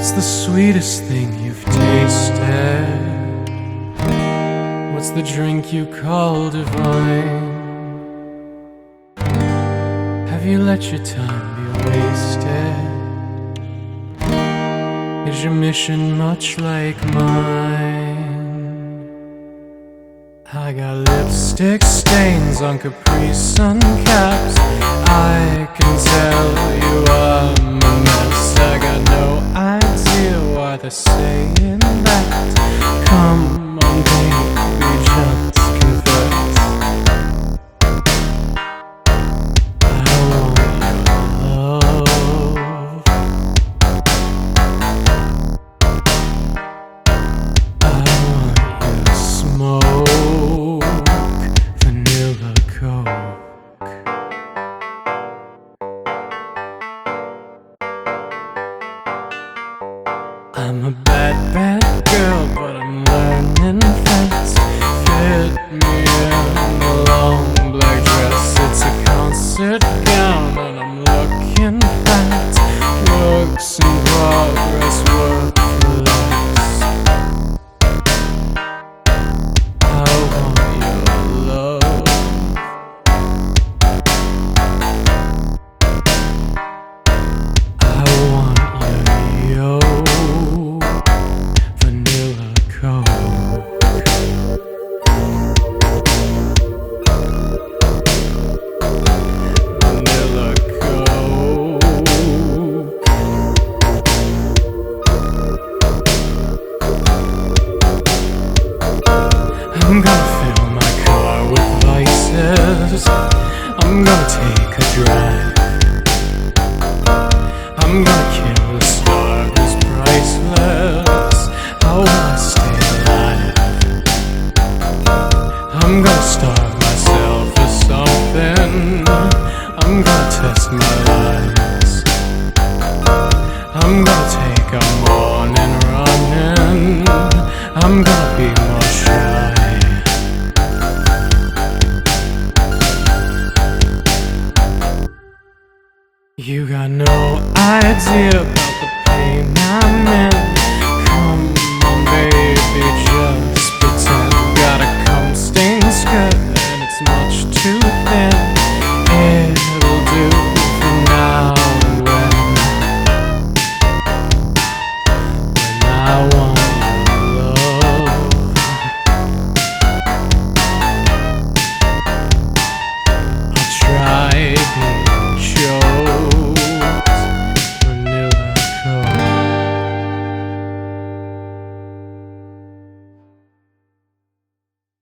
What's the sweetest thing you've tasted? What's the drink you call divine? Have you let your time be wasted? Is your mission much like mine? I got lipstick stains on Capri Sun caps. I can tell you I'm a mess. I got no idea why they're saying that. Come on, baby, just confess. I want your love. I want your smoke, vanilla coke. I'm a bad, bad girl, but I'm learning fast. Fit me in a long black dress. It's a concert gown and I'm looking fat. Works in progress, work for less. I want your love. I want your vanilla coke. Vanilla coke. I'm gonna fill my car with vices. I'm gonna take a drive. I'm gonna kill a star who's priceless. How will I stay alive? I'm gonna starve myself for something. I'm gonna test my lies. I'm gonna take a morning running. I'm gonna be more shy. You got no idea.